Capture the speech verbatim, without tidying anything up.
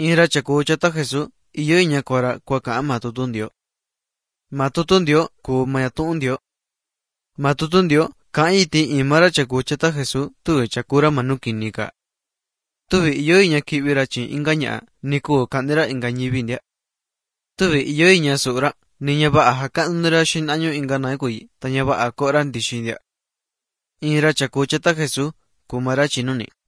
in ra chakú cha ta Jesús, iyo iña kuara kua ka'an ma tutu Ndioo. Ma tutu Ndioo kuu ma tu'un Ndioo. Ma tutu Ndioo ka'an iti ima ra chakú cha ta Jesús tuvi chakúra ma nu kini ka. Tuvi iyo iña ki'vi ra tyi inka ña'a ni kuu ka'ni ra inka ñivi ntia. Tuvi iyo iña su'u ra ni ña va'a jaka'nu ra xinañu inka na'a kuiyi ta ña va'a ko'o ra ndixi ntia. In ra chakú cha ta Jesús kuu ma ra tyinuni.